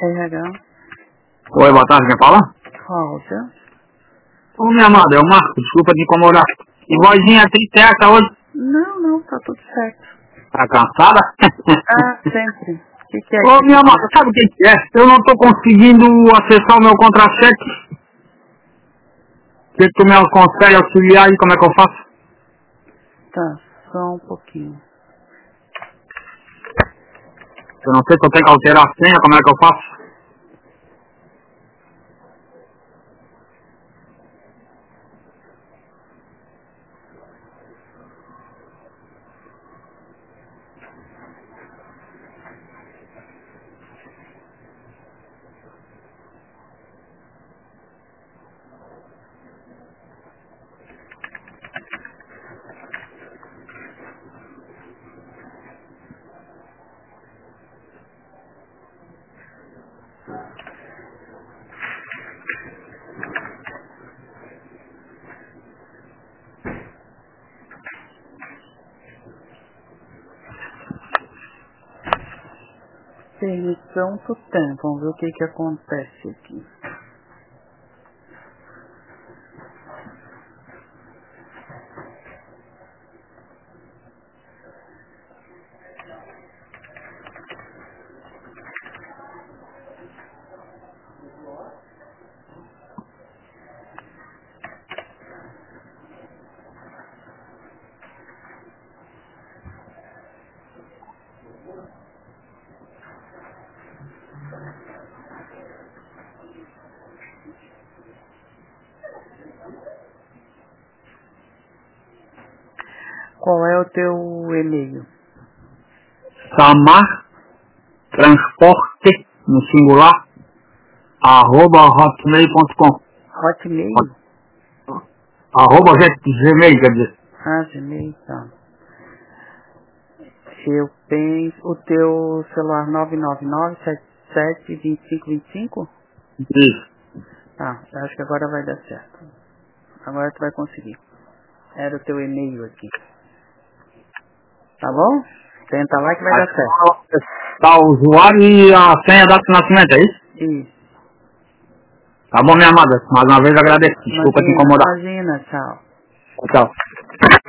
RH. Oi, boa tarde, quem fala? Cláudia. Ô, minha amada, é o Marco, desculpa te incomodar. E vozinha triste essa hoje? Não, tá tudo certo. Tá cansada? Ah, sempre. O que é? Ô, minha amada, sabe o que é? Eu não tô conseguindo acessar o meu contra-cheque. Se tu me consegue auxiliar aí, como é que eu faço? Tá, só um pouquinho. Eu não sei se eu tenho que alterar a senha, como é que eu faço? Permissão Tutan. Vamos ver o que acontece aqui. Qual é o teu e-mail? Samar Transporte, no singular, @hotmail.com. Hotmail? Gmail, quer dizer. Ah, Gmail, tá. Eu penso... O teu celular 999-77-2525? Isso. Tá, acho que agora vai dar certo. Agora tu vai conseguir. Era o teu e-mail aqui. Tá bom? Tenta lá que vai dar certo. Tá o usuário e a senha da nascimento, é isso? Isso. Tá bom, minha amada. Mais uma vez agradeço. Desculpa te incomodar. Imagina, tchau. Tchau.